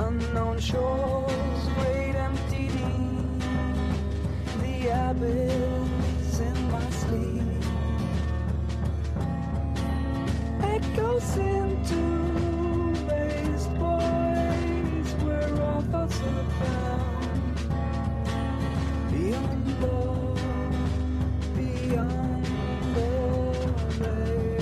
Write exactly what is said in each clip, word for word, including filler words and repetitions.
Unknown shores, great empty deep, the abyss in my sleep. Echoes into based boys, where all thoughts are found. Beyond love, beyond the veil.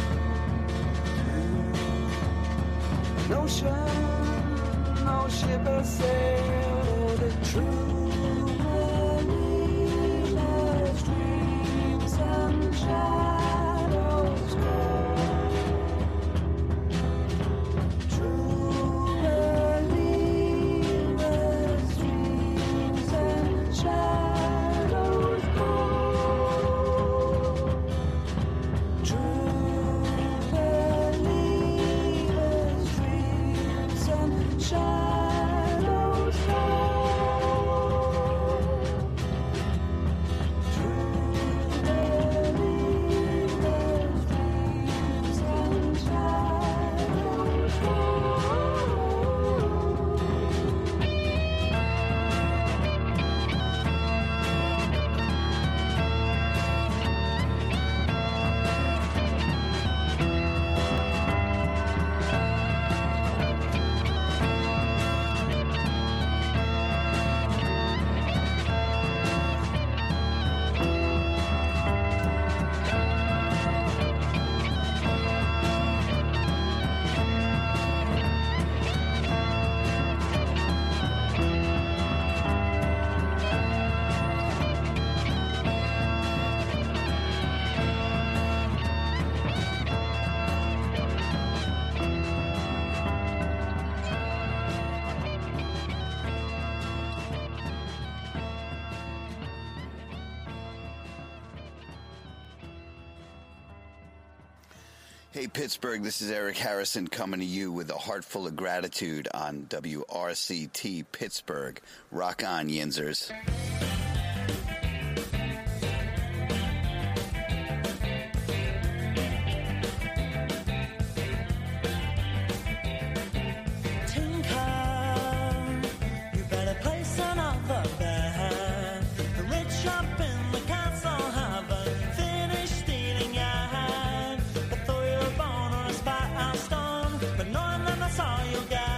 An ocean, no ship has sailed. The true believers, dreams and shadows go. True believers, dreams and shadows go. True believers, dreams and shadows go. True believers, dreams and shadows go. Hey, Pittsburgh, this is Eric Harrison coming to you with a heart full of gratitude on W R C T Pittsburgh. Rock on, Yinzers. You better place another bet. The rich up in the castle haven't finished stealing yet. They throw you a bone or a spot out stone, but knowing that that's all you'll get.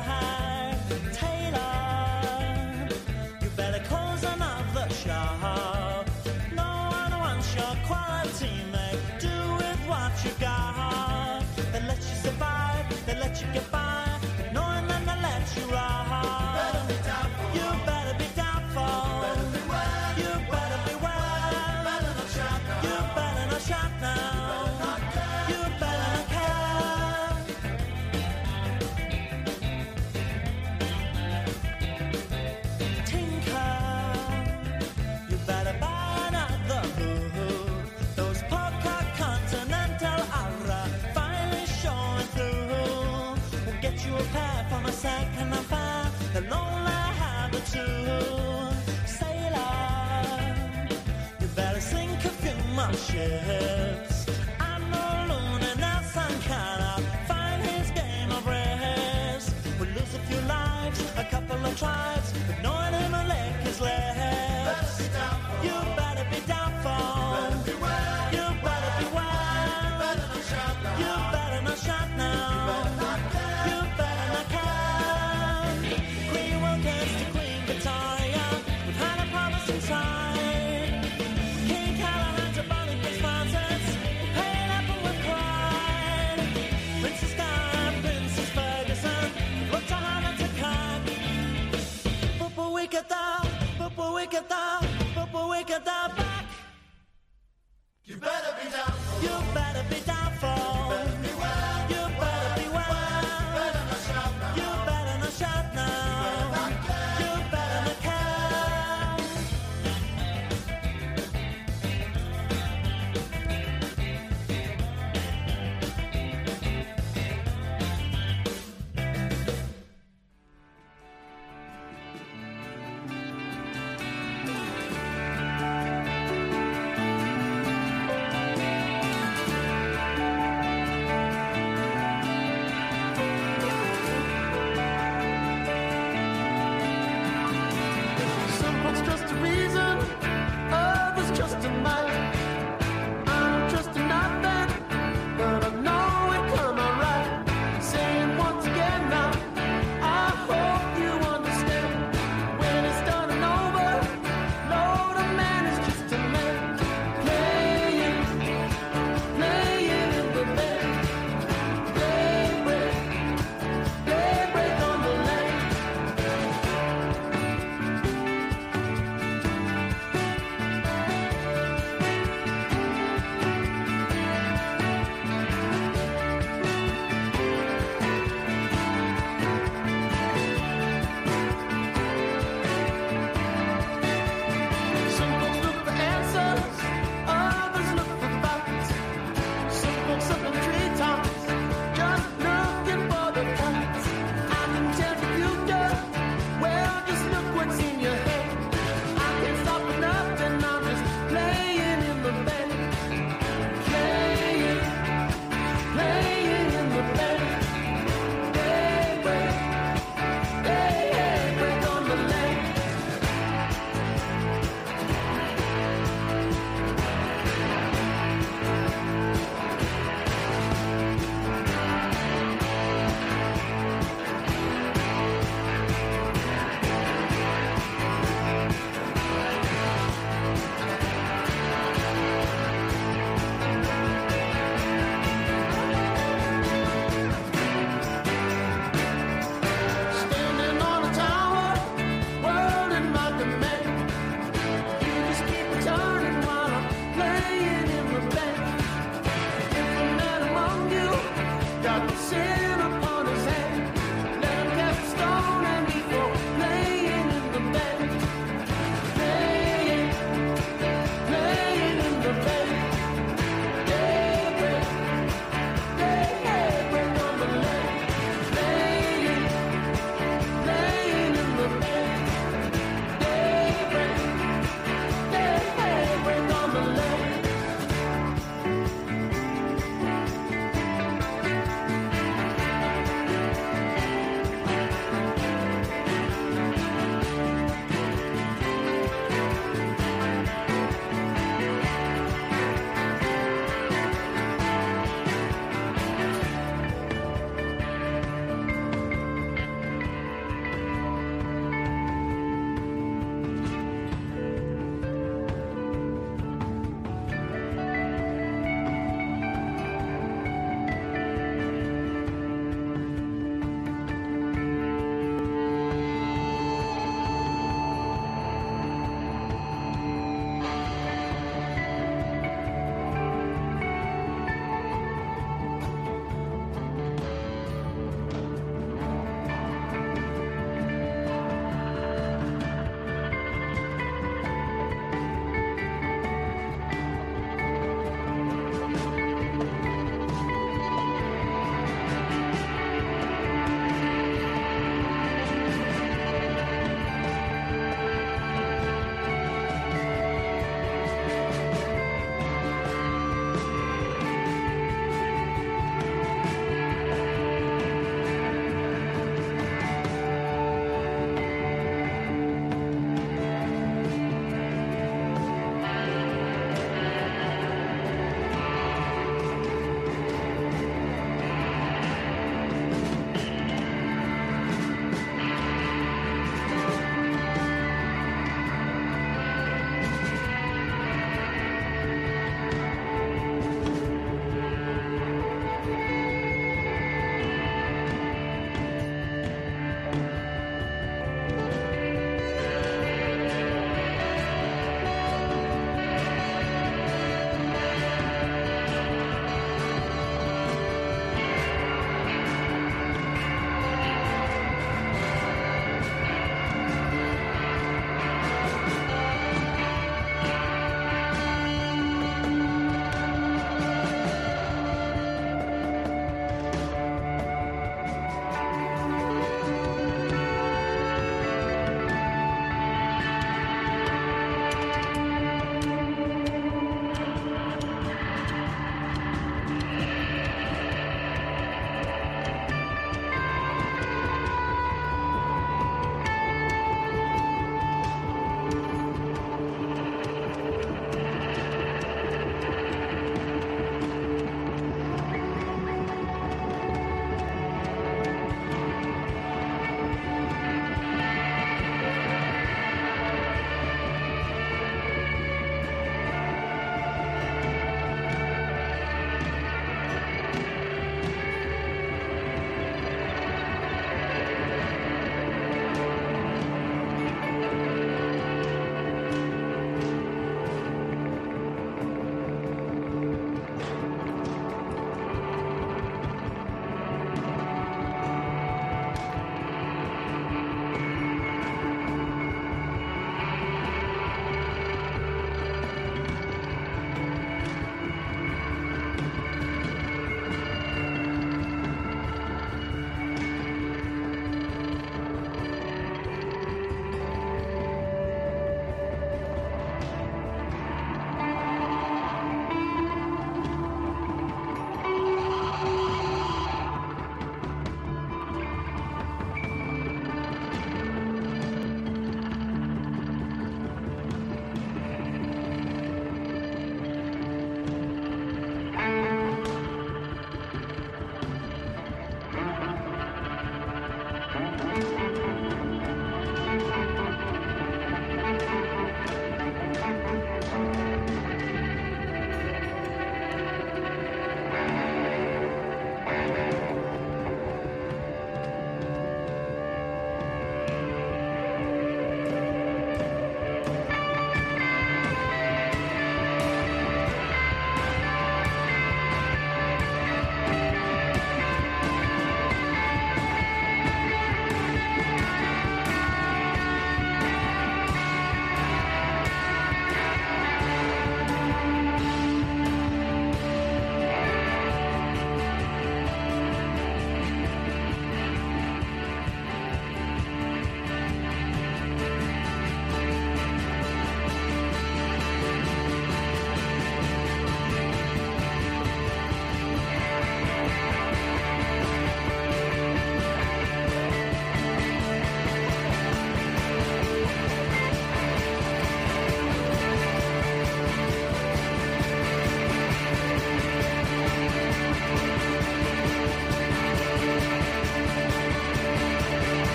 Taylor, you better close another shop. No one wants your quality, mate. Do with what you got. They let you survive, they let you get by, but knowing that they let you ride. You better be doubtful. You better beware. You better not shop now. You better not care. Tinker, you better buy another hood. Those poker continental aura finally showing through. We'll get you a pair from a second affair. They'll only have the two. Sailor, you better sink a few more ships. I know Luna Nelson cannot find his game of risk. We'll lose a few lives, a couple of tribes, but knowing him will lick his lips. You better be doubtful. You better beware. You better not shop now. You better not care. Queen will kiss to Queen Victoria. We've had a promise inside. King Callahan's a Bonnie Prince Francis.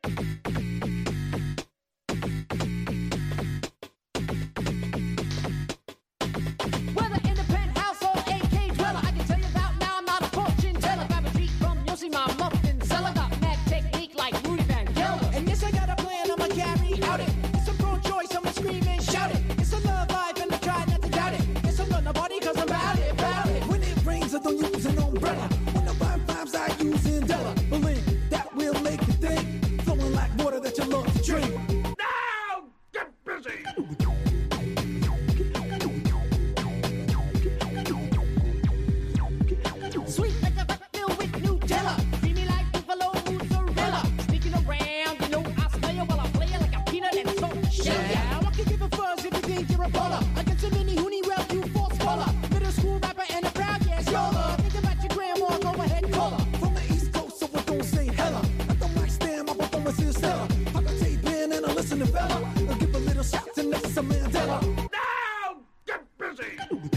Whether independent household, A K dweller, I can tell you that now I'm not a fortune teller. Grab a treat from Yossi, my muffin seller. Got mad technique like Rudy Van Gelder. And yes, I got a plan, I'ma carry out it. It's a pro-choice, I'ma scream and shout it. It's a love life and I try not to doubt it. It's a run nobody cause I'm about it, about it. When it rains, I don't use an umbrella. When the vibe vibes, I use Indella. Believe that will make you think. Flowing like water that you love to drink. Now get busy! Sweet like a filled with Nutella. Creamy like buffalo mozzarella. Sneaking around, you know I smell you while I play you like a peanut and salt shell. Yeah, I can give a fuzz if you think you're a baller. Against a mini hoonie rap, you false scholar. Middle school rapper and a proud yes yola. Think about your grandma, go ahead, call her. From the East Coast, so I don't say hella. At the mic stand, my performance is stellar. I can tape in and I listen to fella. I'll give a little shout to Nelson Mandela. Now get busy!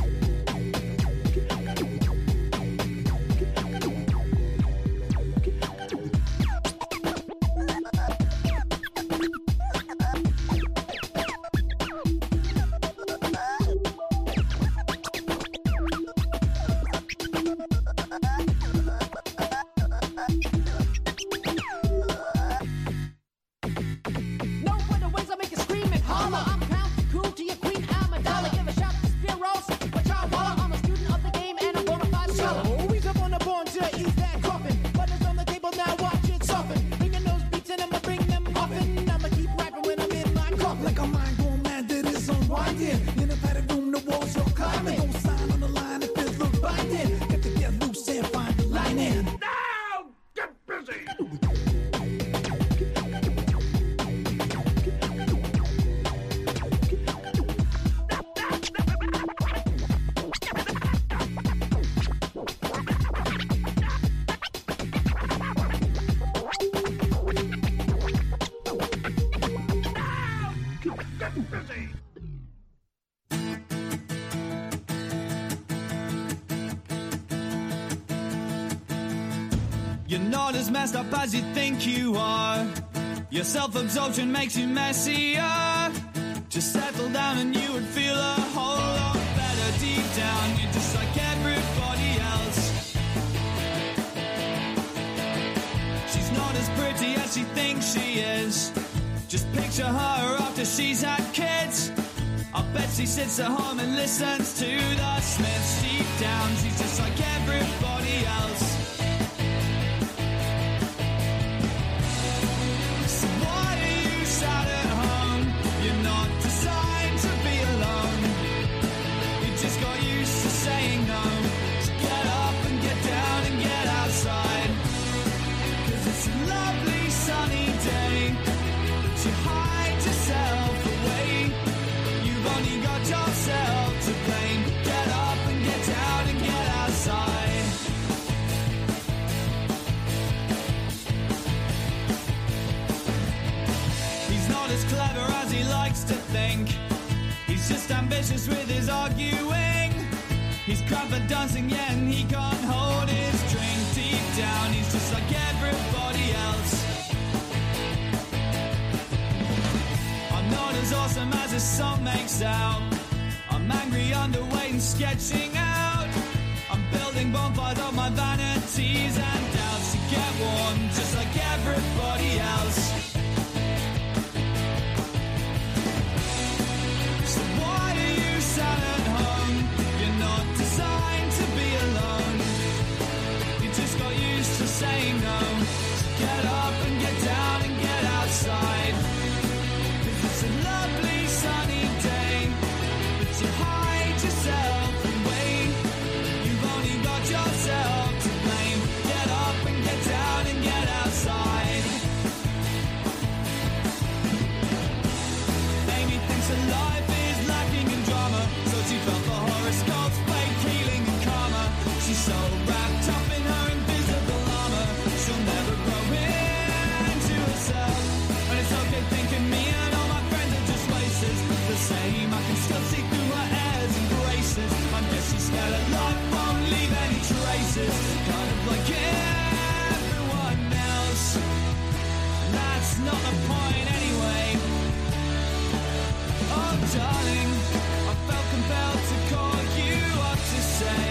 No other ways I make you scream and holler. I'm Count Cool to your Queen Amidala. Give a shout to Spiros, but y'all waller. I'm a student of the game and a bona fide scholar. Always up on the born to ease that coffin. Butters on the table, now watch it soften. Bringing those beats and I'ma bring them often. I'ma keep rapping when I'm in my cough. Like a mind going mad that is unwinding. In a padded room, the walls you're climbing. Don't sign on the line if it look binding. Got to get loose and find the line in. Now get busy! Get busy! You're not as messed up as you think you are. Your self-absorption makes you messier. Just settle down and you would feel a whole lot better deep down. You're just like everybody else. She's not as pretty as she thinks she is. Just picture her after she's had kids. I bet she sits at home and listens to the Smiths. Deep down, she's just like everybody else. So why are you sat at home? You're not designed to be alone. You just got used to saying no. So get up and get down and get outside. 'Cause it's a lovely sunny day. But you hide yourself away. You've only got yourself to blame. Get up and get down and get outside. He's not as clever as he likes to think. He's just ambitious with his arguing. He's crap at dancing, yeah, and he can't hold his drink. Deep down, he's just like everybody else. I'm not as awesome as his song makes out. I'm angry, underweight, and sketching out. I'm building bonfires of my vanities and doubts to get warm, just like everybody else. So why are you sat at home? You're not designed to be alone. You just got used to saying no. So get up and get down and get outside. 'Cause it's a lovely sunny day. But you hide yourself away. You've only got yourself to blame. Get up and get down and get outside. not the point anyway. Oh, darling, I felt compelled to call you up to say.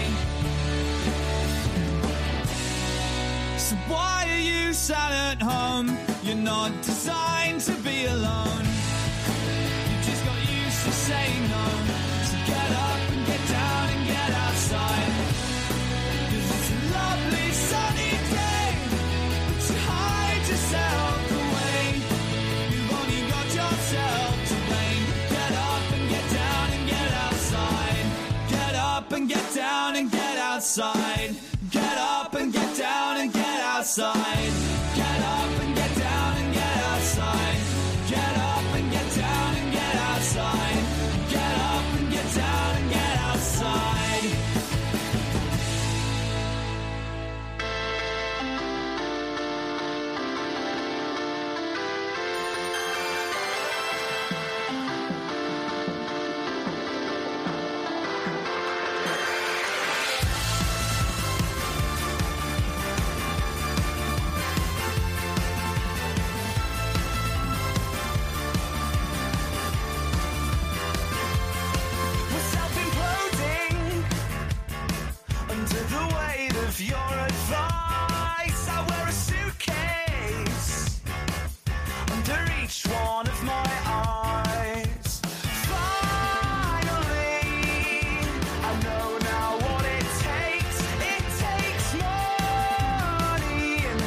So why are you sat at home? You're not designed to be alone. You just got used to saying no. So get up and get down and get outside. 'Cause it's a lovely sunny day, but you hide yourself away. You've only got yourself to blame. Get up and get down and get outside. Get up and get down and get outside. Get up and get down and get outside. Get up and get down and get outside. Get up and get down and get outside. Get up and get down and get outside. We're self-imploding under the weight of your advice. I wear a suitcase under each one of my eyes. Finally, I know now what it takes. It takes money and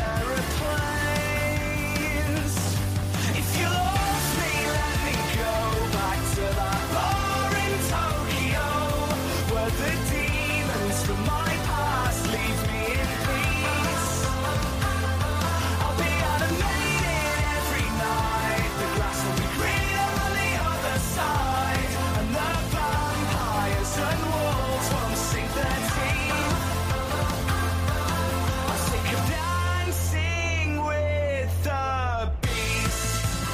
aeroplanes. If you lost me, let me go back to that bar in Tokyo, where the demons from my past leave me in peace. I'll be animated every night. The grass will be greener on the other side, and the vampires and wolves won't sink their teeth. I'm sick of dancing with the beast.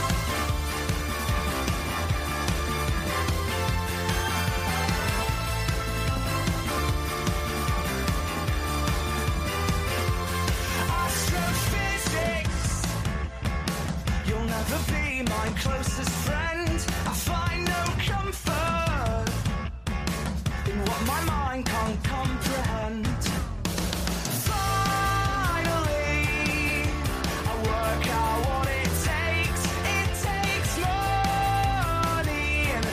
Astrophysics, you'll never be my closest friend. I find no comfort in what my mind can't comprehend. Finally, I work out what it takes. It takes money and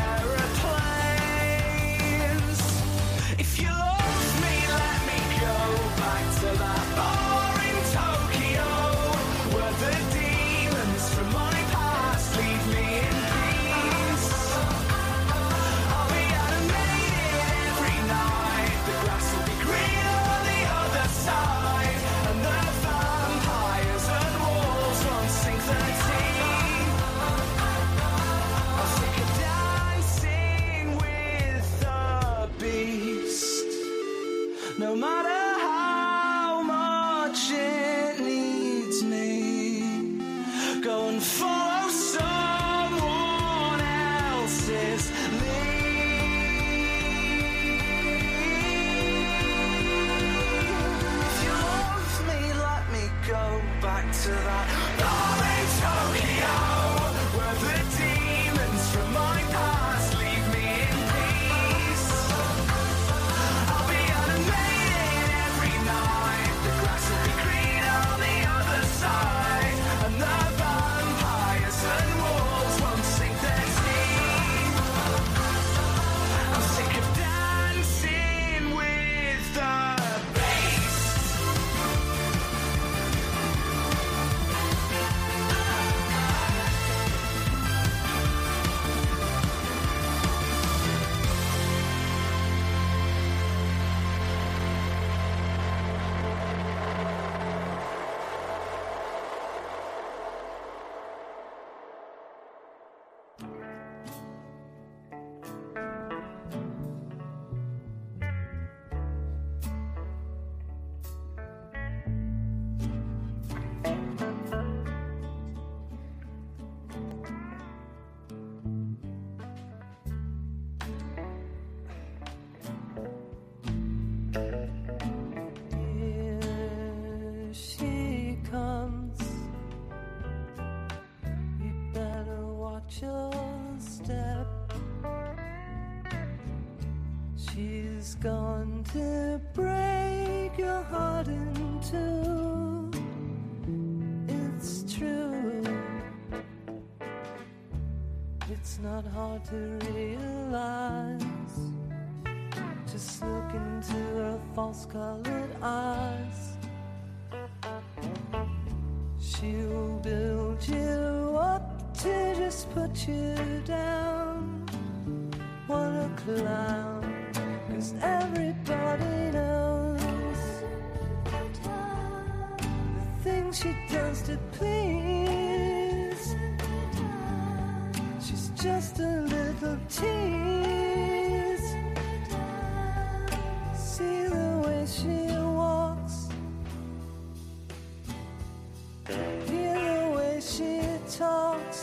aeroplanes. If you lost me, let me go back to that bar in Tokyo, where the demons from my past leave me in peace. I'll be animated every night. The grass will be greener on the other side, and the vampires and wolves won't sink their teeth. I'm sick of dancing with the beast. No matter how much it needs me, go and follow someone else's lead. If you love me, let me go back to that bar in Tokyo, where the demons from my past leave me in peace. I'll be animated every night. The grass will be greener on the other side, and the vampires watch your step. She's gone to break your heart in two. It's true. It's not hard to realize. Just look into her false-colored eyes. She'll build you up to just put you down. What a clown, 'cause everybody knows the things she does to please. She's just a little tease. See the way she walks, hear the way she talks.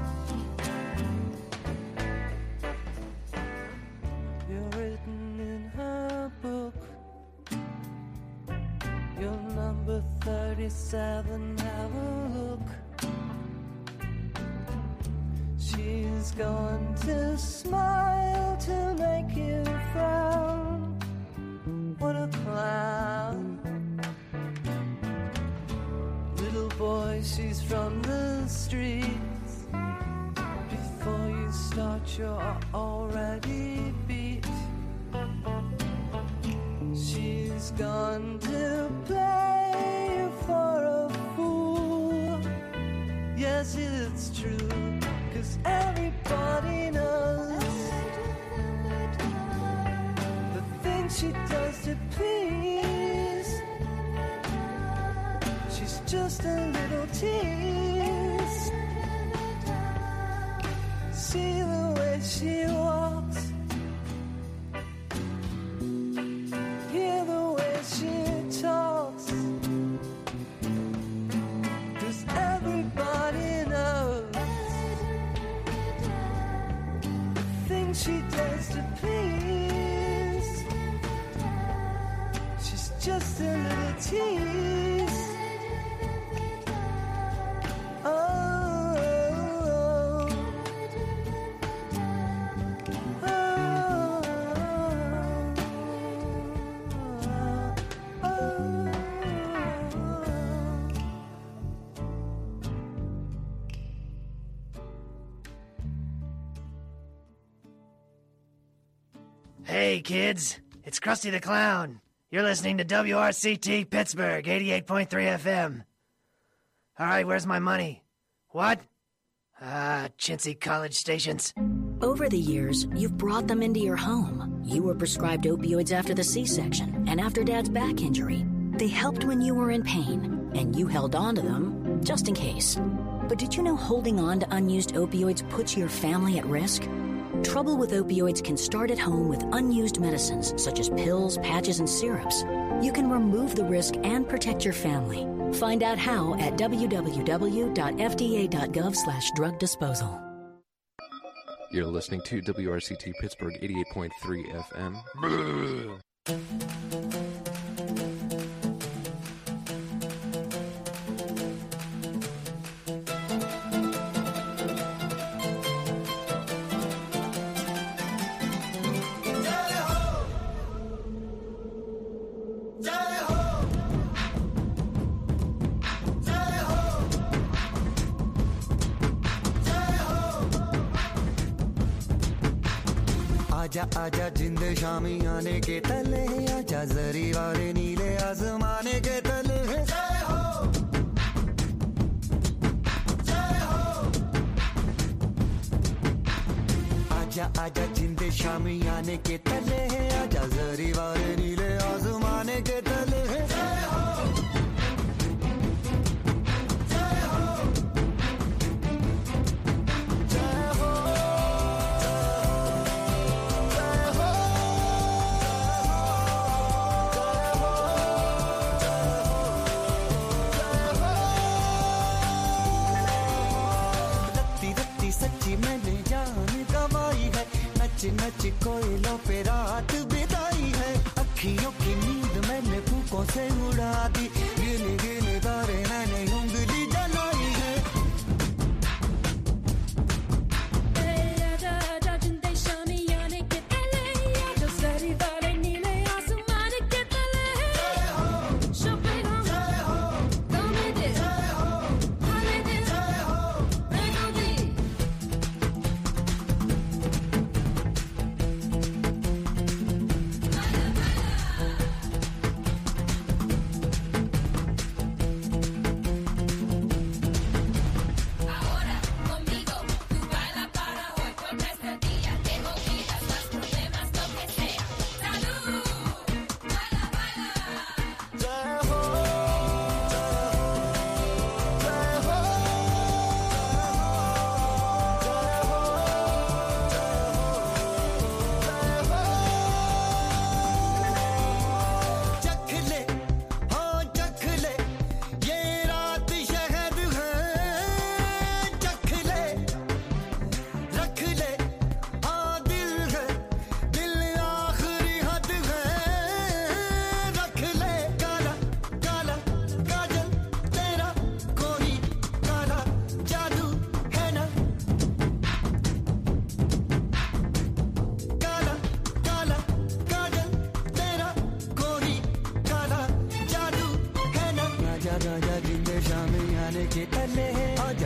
You're written in her book. You're number thirty-seven, have a look. She's going to smile to make you frown. What a clown. Little boy, she's from the streets. Before you start, you're already beat. She's gone to play you for a fool. Yes, it's true, 'cause everybody knows the things she does to please. She's just a little tease. See the way she walks, hear the way she talks. 'Cause everybody knows the things she does to please. She's just a little tease. Oh, oh, oh, oh, oh. Hey, kids, it's Krusty the Clown. You're listening to W R C T Pittsburgh, eighty-eight point three F M. All right, where's my money? What? Ah, chintzy college stations. Over the years, you've brought them into your home. You were prescribed opioids after the C-section and after Dad's back injury. They helped when you were in pain, and you held on to them just in case. But did you know holding on to unused opioids puts your family at risk? Trouble with opioids can start at home with unused medicines such as pills, patches, and syrups. You can remove the risk and protect your family. Find out how at w w w dot f d a dot gov slash drug disposal. You're listening to W R C T Pittsburgh eighty-eight point three F M. आजा आजा जिंद शामी आने के तले आजा जरी वाले नीले आसमाने के तले जय हो जय हो आजा आजा जिंद शामी आने के तले आजा जरी वाले नीले आसमाने के तले जय हो जय हो जय हो सच्ची मैंने जान गवाई है नच नच कोयलों पे रात बिताई है अखियों की नींद मैंने फूकों से उड़ा दी गिन गिन तारे मैंने उंगली जलाई है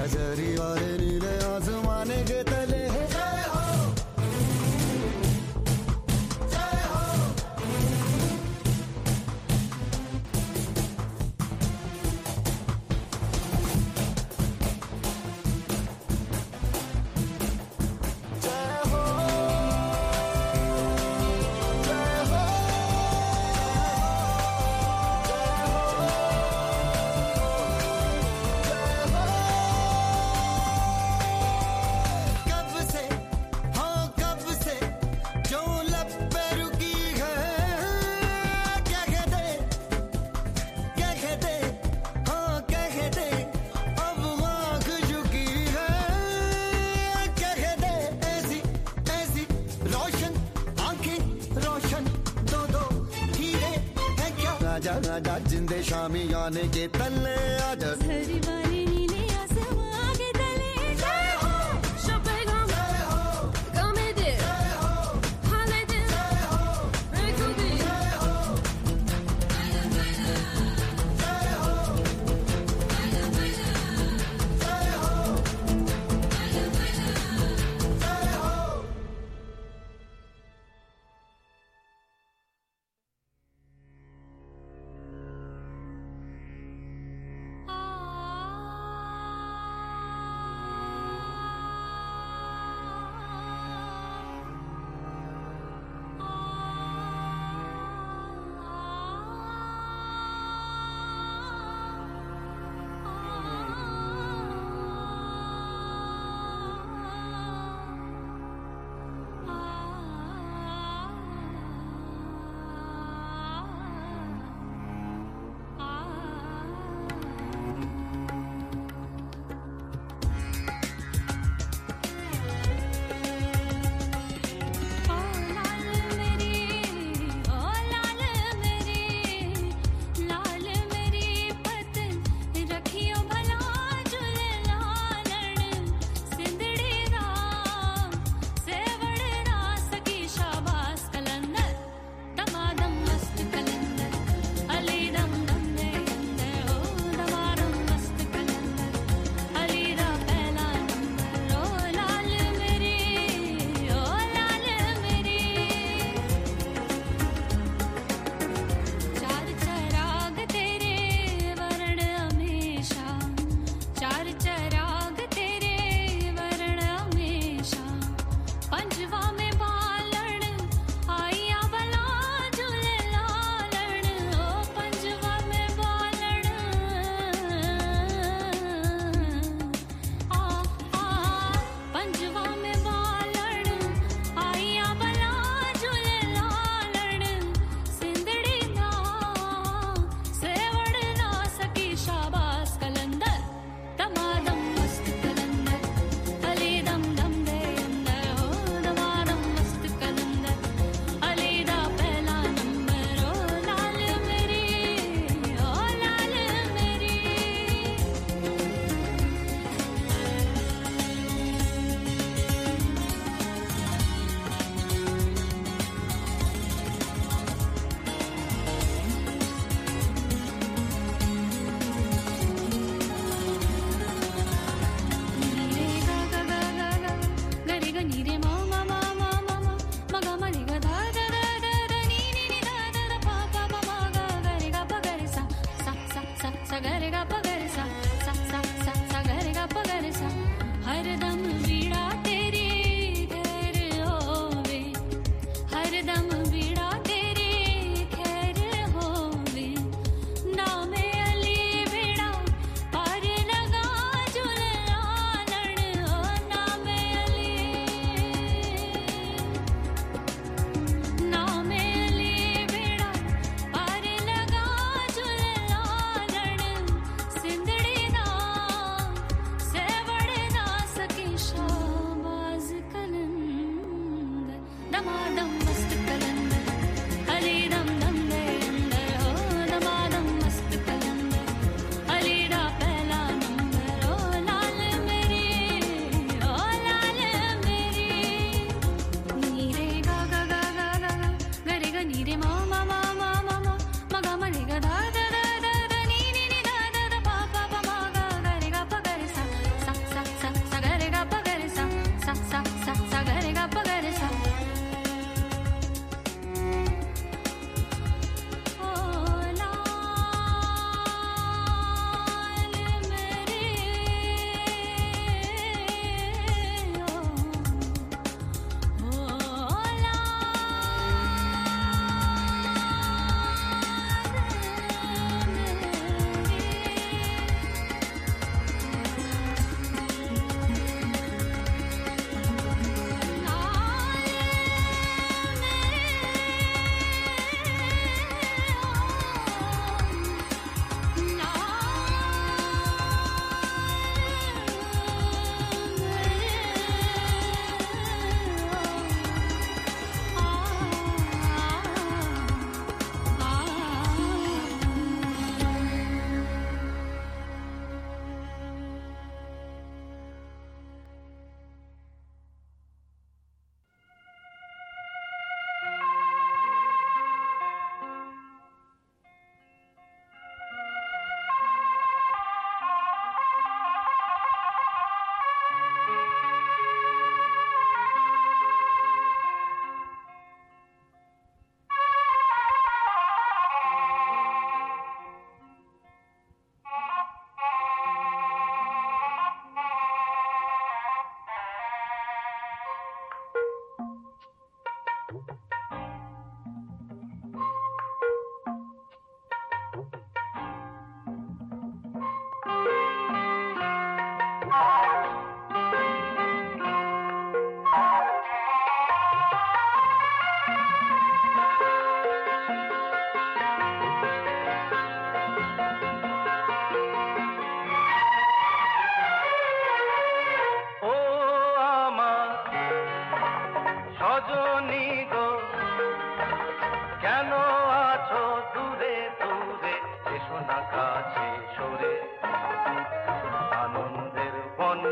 जरी वाले नीले आसमाने के तले जय हो जय हो जय हो जय हो कब से हाँ कब से जो लब पे रुकी है क्या कहते क्या कहते हाँ क्या कहते अब आँख झुकी है क्या कहते ऐसी ऐसी रोशन आंखें रोशन दो दो हीरे है क्या राजा राजा जिंदे शामी आने के तले आजा झरी वाले नीले आसमां के तले जय हो शपेगम जय हो कमेदे जय हो हालेदे जय हो रेकुदी जय हो जय हो जय हो जय हो आ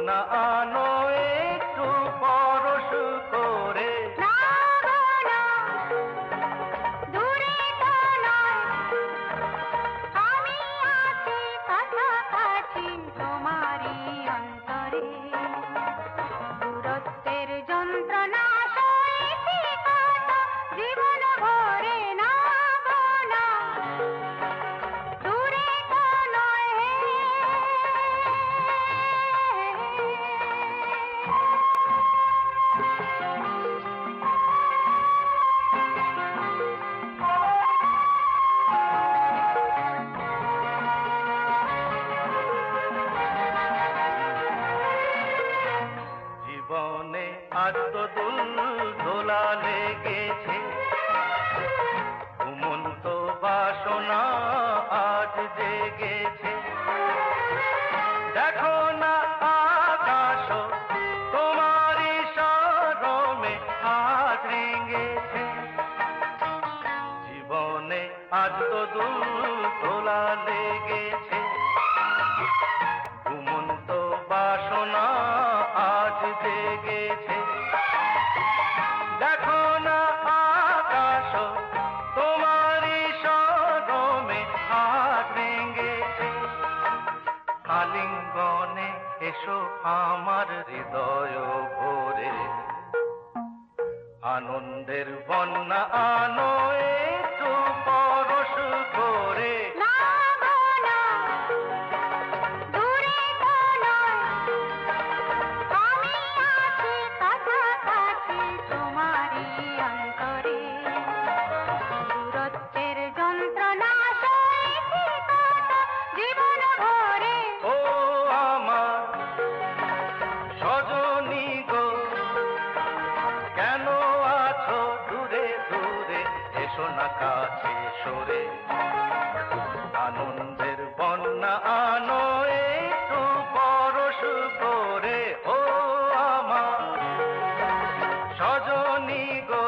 না আনো একটু পরশ করে না গো না, দূরে তো নয়, আমি আছি কাছাকাছি তোমারই অন্তরে। দূরত্বের যন্ত্রণা সইছি কত জীবন ভরে, না গো না, দূরে তো নয়। জীবনে আজ তো দুল দোলা লেগেছে, ঘুমন্ত বাসনা আজ জেগেছে। দেখো না আকাশ তোমারই শরমে আজ রেঙেছে। জীবনে আজ তো দুল দোলা লেগেছে, ঘুমন্ত বাসনা আজ জেগেছে। দেখো না আকাশ তোমারই শরমে হাত ভেঙেছে। আলিঙ্গনে এসো আমার হৃদয় ভরে, আনন্দের বন্যা আনো একটু পরশ করে। না গো না, দূরে তো নয়, আমি আছি কাছাকাছি তোমারই অন্তরে। দূরত্বের যন্ত্রণা সইছি কত জীবন ভরে। ও আমার সজনী গো, কেন আছো দূরে দূরে, এসো না কাছে সরে। আনন্দের বন্যা আনো একটু পরশ করে। ও আমার সজনী গো।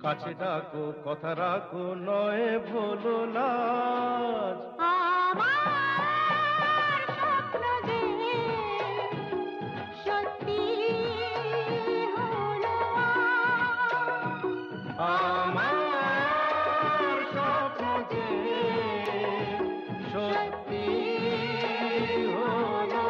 কাছে ডাকো কথা রাখো নয় ভোলো লাজ আমার স্বপ্ন যে সত্যি হলো আমার স্বপ্ন যে সত্যি হলো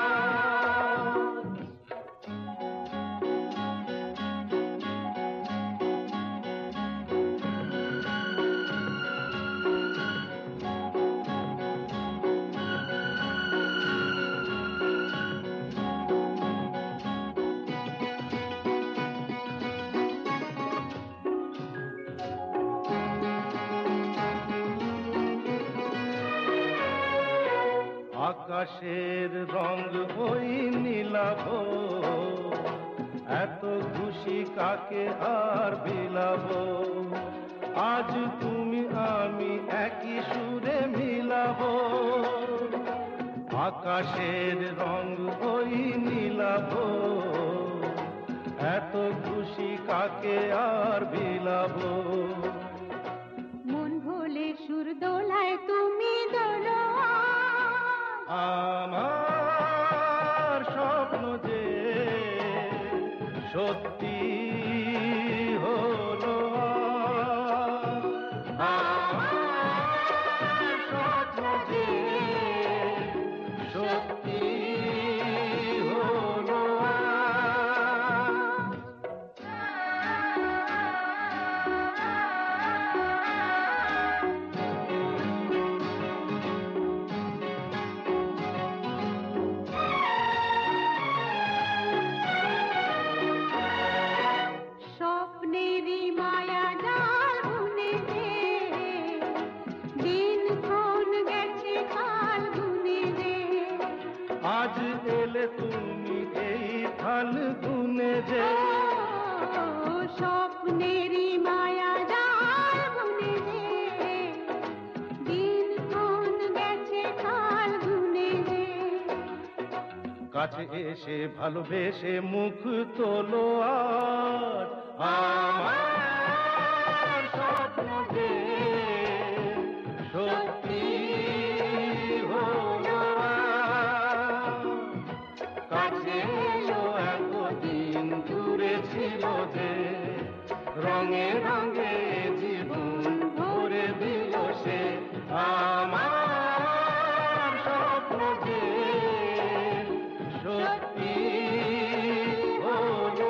আকাশের রং হই নীলাভ এত খুশি কাকে আর বিলাব আজ তুমি আমি একই সুরে মিলাব আকাশের রং হই নীলাভ এত খুশি কাকে আর বিলাব মন ভোলে সুর দোলায় তুমি দোলো আমার স্বপ্ন যে সত্যি হলো আমার স্বপ্ন যে সত্যি হলো স্বপ্নেরই মায়া জাল বুনে দে দিন কোন গেছে কাল গুনে দে আজ এলে তুমি এই ফাল গুনে যে ও স্বপ্নেরই মায়া জাল বুনে দে দিন কোন গেছে কাল গুনে দে কাছে এসে ভালোবেসে মুখ তোলো আজ আমার স্বপ্ন যে সত্যি হলো কাছে এলো এতদিন দূরে ছিল যে রঙে রঙে জীবন ভরে দিল সে আমার স্বপ্ন যে সত্যি হলো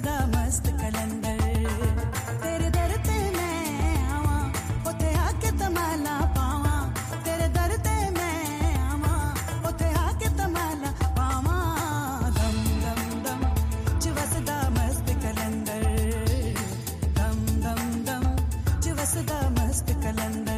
वसदा मस्त कलंदर तेरे दर ते मैं आवा उथे आके तमाला पावा तेरे दर ते मैं आवा उथे आके तमाला पावा दम दम दम च वसदा मस्त कलंदर दम दम दम च वसदा मस्त कलंदर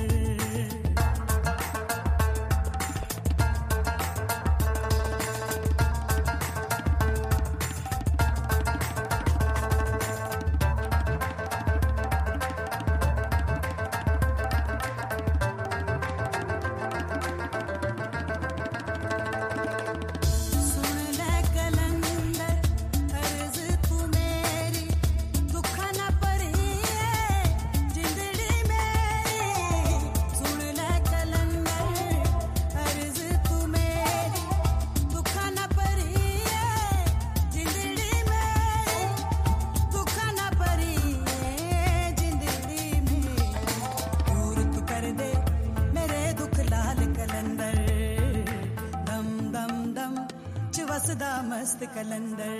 सुन ले कलंदर अर्ज तू मेरी दुख न परी जिंदड़ी मेरी सुन ले कलंदर अर्ज तू मेरी दुख न परी जिंदड़ी मेरी दुख न परी जिंदड़ी मेरी दूर तू कर दे मेरे दुख लाल कलंदर दम दम दम च वसदा मस्त कलंदर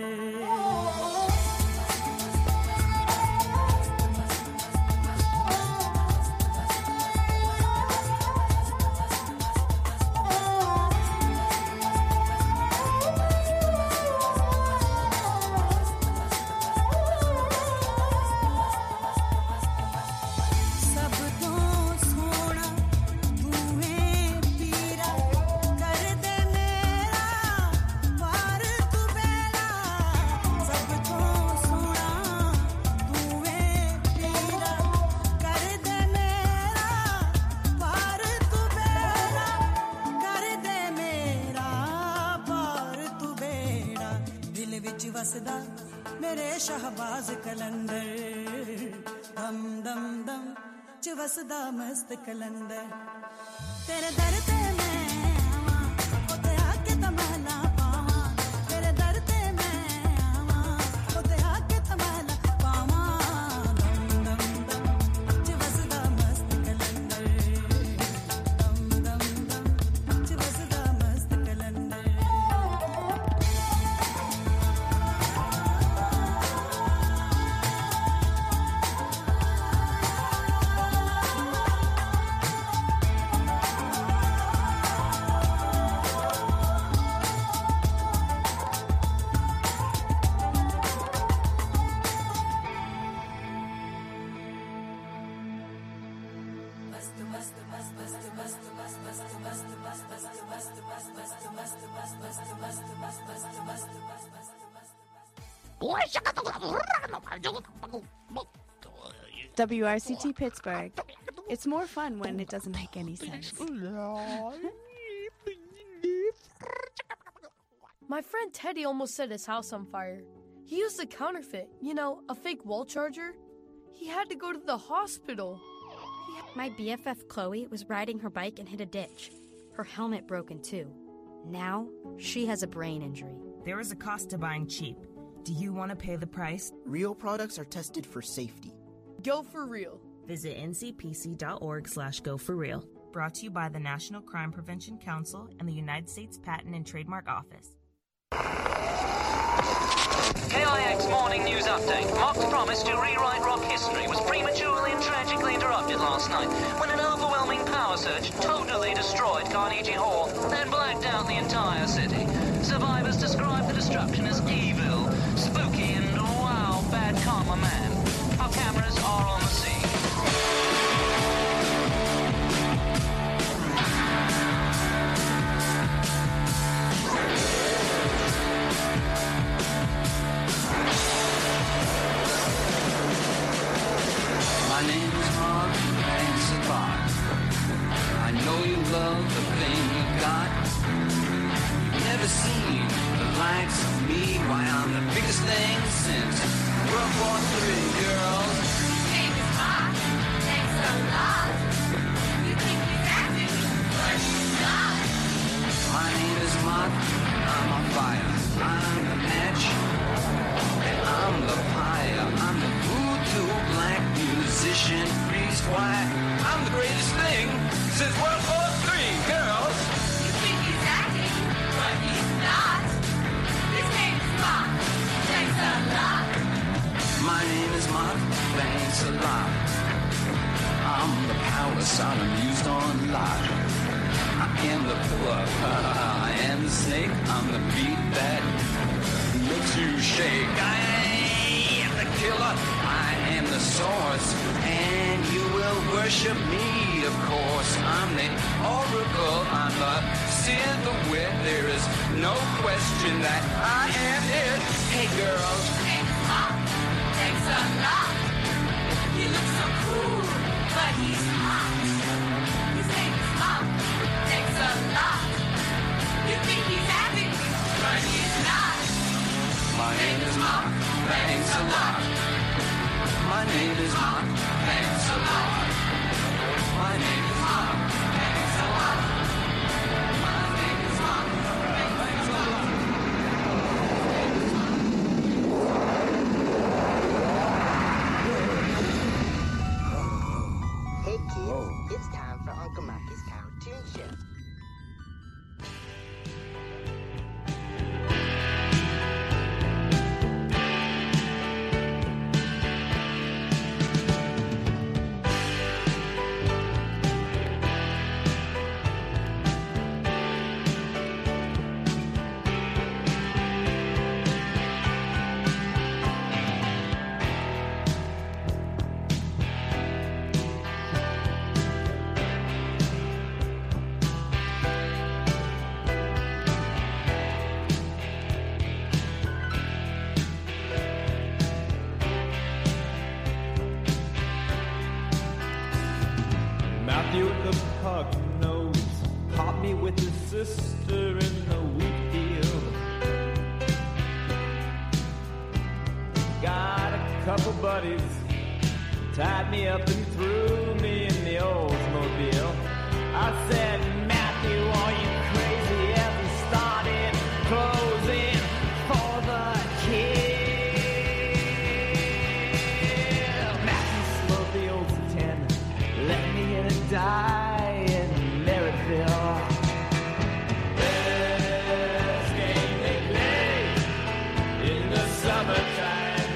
सब तो सोना तूने पीरा कर दे मेरा पार तू बेला सब तो सोना तूने पीरा कर दे मेरा पार तू बेला कर दे मेरा पार तू बेड़ा दिल विच वसदा मेरे शहबाज कलंदर दम दम दम च वसदा मस्त कलंदर तेरे दर ते मैं आवा उथे आके तमाला पावा तेरे दर ते मैं आवा उथे आके तमाला पावा दम दम दम च वसदा मस्त कलंदर दम दम दम च वसदा मस्त कलंदर W R C T Pittsburgh. It's more fun when it doesn't make any sense. My friend Teddy almost set his house on fire. He used a counterfeit, you know, a fake wall charger. He had to go to the hospital. My B F F Chloe was riding her bike and hit a ditch. Her helmet broken too. Now she has a brain injury. There is a cost to buying cheap. Do you want to pay the price? Real products are tested for safety. Go for real. Visit ncpc.org slash go for real. Brought to you by the National Crime Prevention Council and the United States Patent and Trademark Office. K I X Morning News Update. Mark's promise to rewrite rock history was prematurely and tragically interrupted last night when an overwhelming power surge totally destroyed Carnegie Hall and blacked out the entire city. Survivors describe the destruction as evil, spooky, and wow, bad karma man. Our cameras are on the scene. My name is Mark Ansabot. I know you love the thing you got. You've never seen the likes of me. Why, I'm the biggest thing since World War Three, girls. Name is Mark. Thanks a lot. You think he's acting, but he's not. My name is Mark. I'm on fire. I'm the match. And I'm the pyre. I'm the voodoo black musician. Priest white. I'm the greatest thing since World War Three, girls. You think he's acting, but he's not. His name is Mark. Thanks a lot. yes, I'm amused on life. I am the pillar, I am the snake, I'm the beat that makes you shake. I am the killer, I am the source, and you will worship me, of course. I'm the oracle, I'm the seer, the wit. There is no question that I am it. Hey girls, Thanks a lot. Thanks a lot. He looks so cool, but he's hot. His name is Mark. Thanks a lot. You think he's acting, but he's not. my name is Mark, thanks a lot. My name is Mark, thanks a lot. My name is Mark, thanks a lot. My name is Mark, thanks a lot. Hey kids, it's time for Uncle Marky's cartoon show. Matthew with the pug nose caught me with his sister in the wheat field. Got a couple buddies, tied me up and threw me in the Oldsmobile. I said, Matthew, are you crazy? As we started closing for the kill. Matthew slowed the Olds ten, let me in and die in Maryville. Best game they play in the summertime.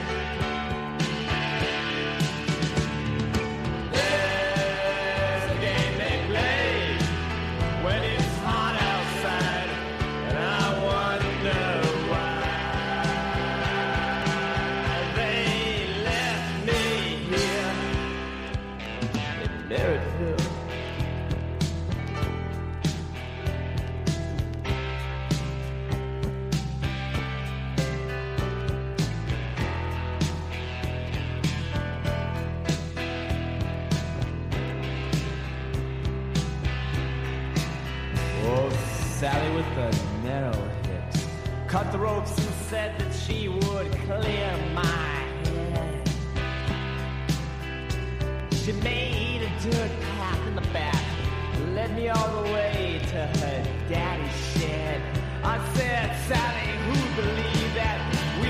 There's a game they play when it's hot outside, and I wonder why they left me here in Maryville. Oh, Sally with the narrow hips cut the ropes and said that she would clear my head. She made a dirt path in the back, led me all the way to her daddy's